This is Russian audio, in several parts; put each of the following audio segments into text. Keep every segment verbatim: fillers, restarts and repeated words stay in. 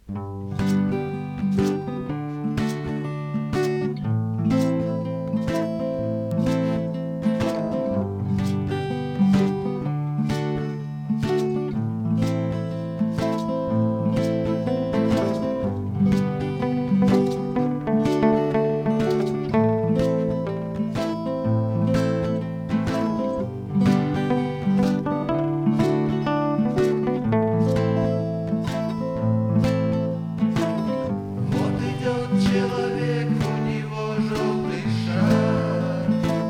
Человек, у него желтый шар.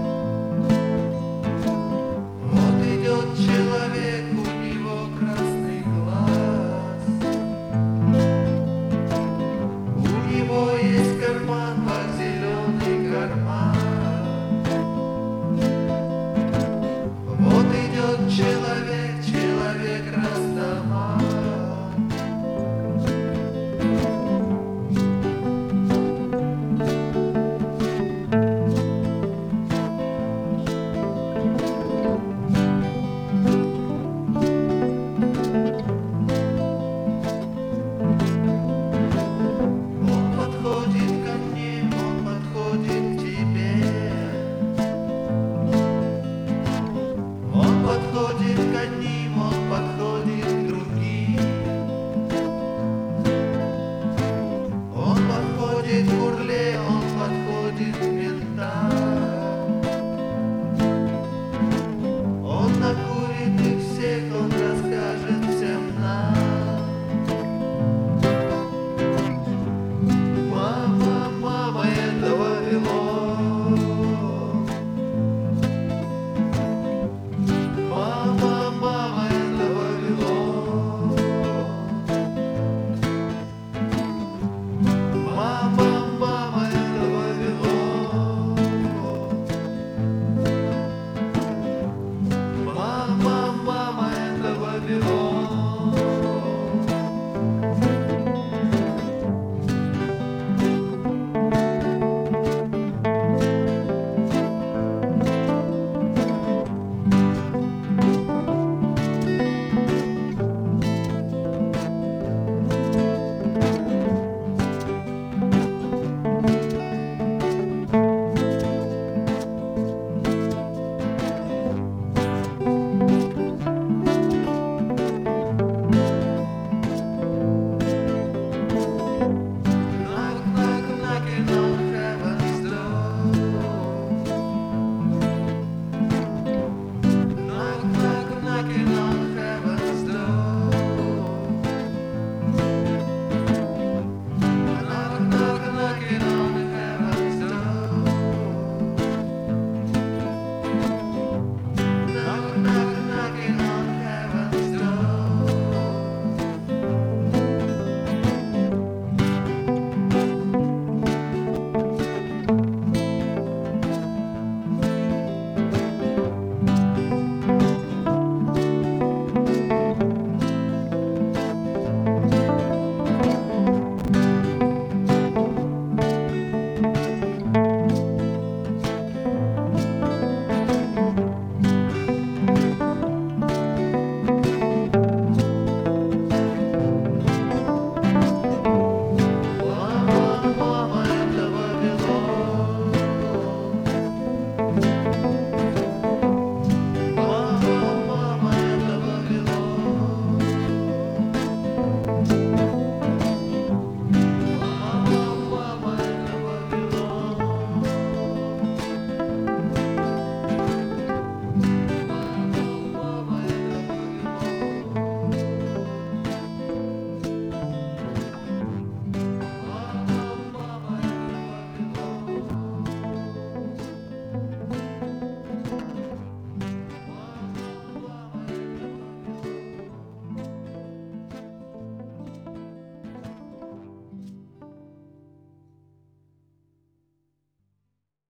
Вот идет человек, у него красный глаз. У него есть карман, как зеленый карман. Вот идет человек, человек Растаман. Подходит к одним, он подходит к другим. Он подходит к урле, он подходит к ментам. Он накурит их всех, он расскажет всем нам. Мама, мама, это Вавилон. Мама, мама, это Вавилон. Мама, мама, это Вавилон. Мама, мама, это Вавилон.